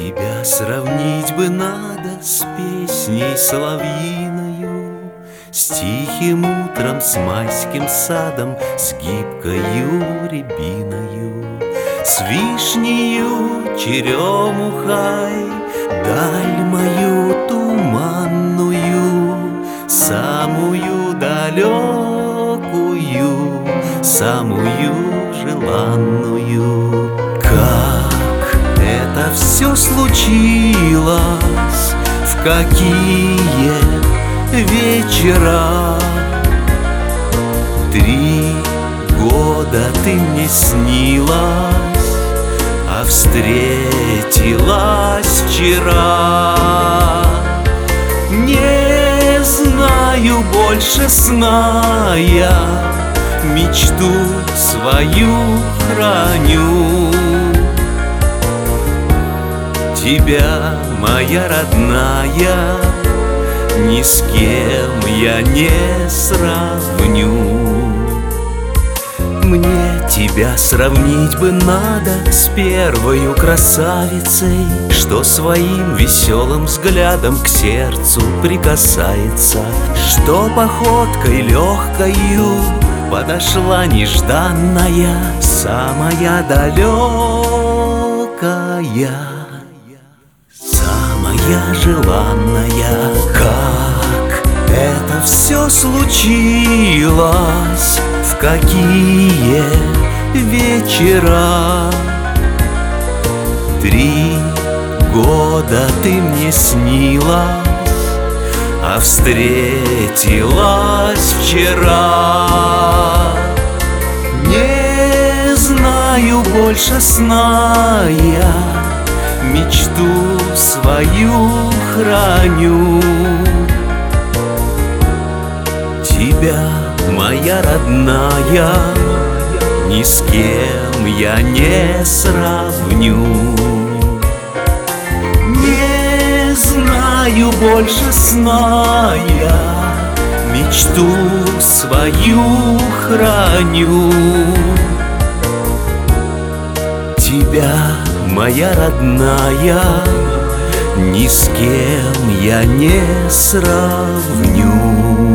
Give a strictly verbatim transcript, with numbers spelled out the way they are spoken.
Тебя сравнить бы надо с песней соловьиною, с тихим утром, с майским садом, с гибкою рябиною, с вишнею черемухой, даль мою туманную, самую далекую, самую желанную. Как это все случилось, в какие вечера? Три года ты мне снилась, а встретилась вчера. Не знаю больше сна я, мечту свою храню. Тебя, моя родная, ни с кем я не сравню. Мне тебя сравнить бы надо с первою красавицей, что своим веселым взглядом к сердцу прикасается, что походкой легкою подошла нежданная, самая далекая, самая желанная. Как это все случилось, в какие вечера? Три года ты мне снилась, а встретилась вчера. Не знаю больше сна я, мечту свою храню. Тебя, моя родная, ни с кем я не сравню. Не знаю больше сна я, мечту свою храню. Тебя, моя родная, ни с кем я не сравню.